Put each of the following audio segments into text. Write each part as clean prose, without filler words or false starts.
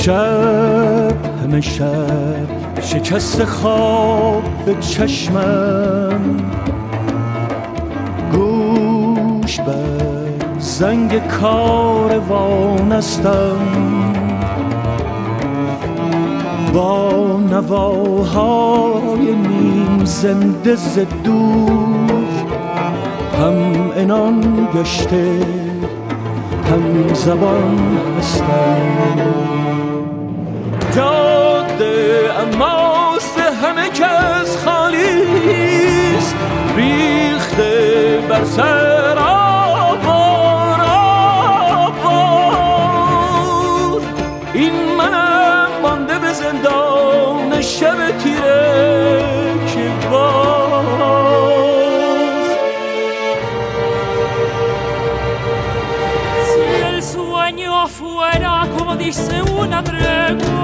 شب همه شب شکست خواب به چشمم، گوش بر زنگ کاروان استم، با نواهای نیم زنده ز دور هم عنان گشته هم زبان هستم. جاده اماست همه کس خالیست، ریخته بر سر آوار آوار. این منم مانده به زندان شب تیره که باز si el sueño fuera como dice una tregua,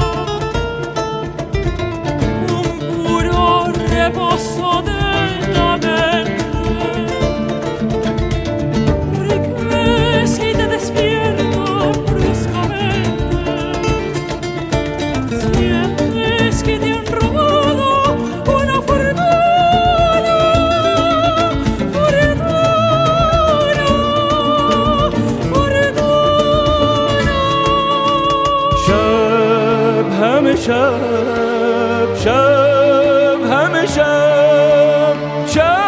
un puro reposo de la mente, porque si te despierto bruscamente sientes que te han robado una fortuna, همه شب شب همه شب شب.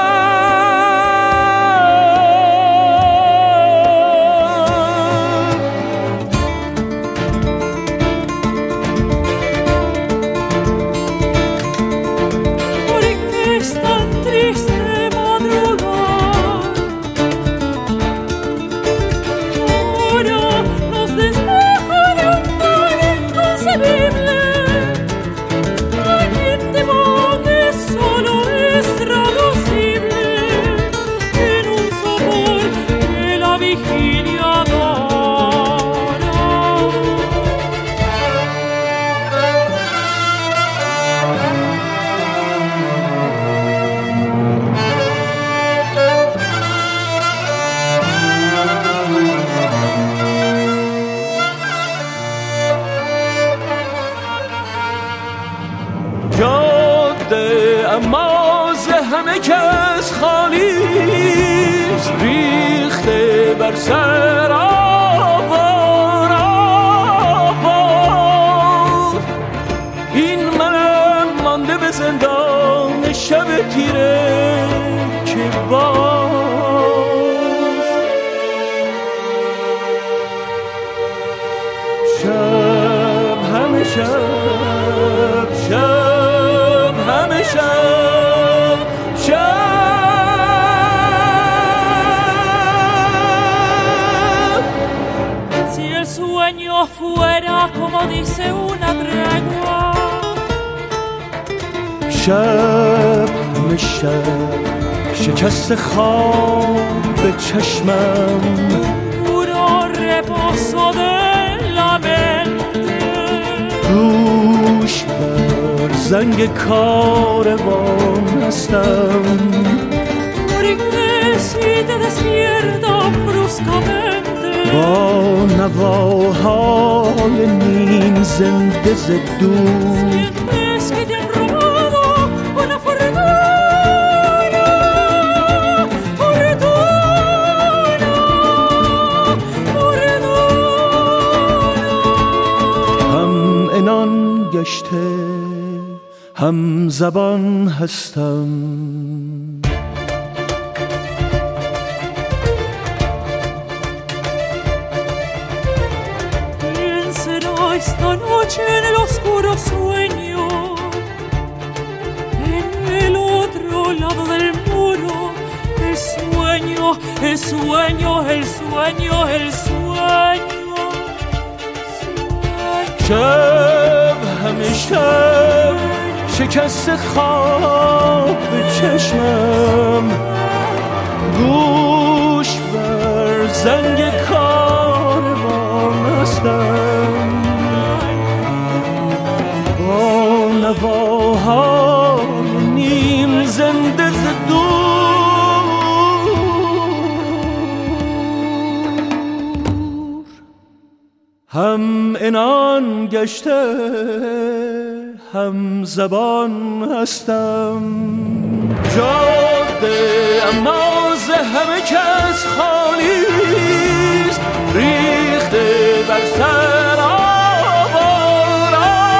porque es tan triste madrugar, ahora nos despeja de un mal inconcebible. Hay íntimo que solo es traducible en un sabor que la vigilia adora. جاده اماز همه کس خالیست، ریخته بر سر آوار آوار. این منم مانده به زندان شب تیره که باز شب همه شب شب همه شب شب. Si el sueño fuera como dice una tregua, شب همه شب شکست خواب به چشمم، puro reposo de la mente, گوش بر زنگ کاروان هستم، porque si te despierta bruscamente با نواهای نیم زنده ز دور sientes que te han robado una fortuna, fortuna, fortuna. هم عنان گشته هم زبان هستم. ¿Quién será esta noche en el oscuro sueño? En el otro lado del muro, el sueño, el sueño, el sueño, el sueño. شب همه شب شکست خواب به چشمم، گوش بر زنگ کاروان هستم، با نواهای نیم زنده ز دور هم عنان میان گشته هم زبان هستم. جاده اما ز همه کس خالیست، ریخته بر سر آوار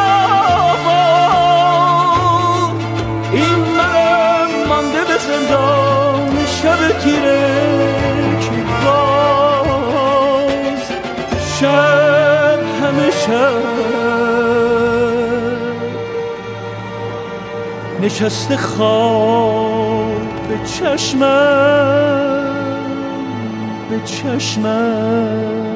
آوار. این من مانده به زندان شب تیره که باز شب همه شب نشسته خواب به چشمم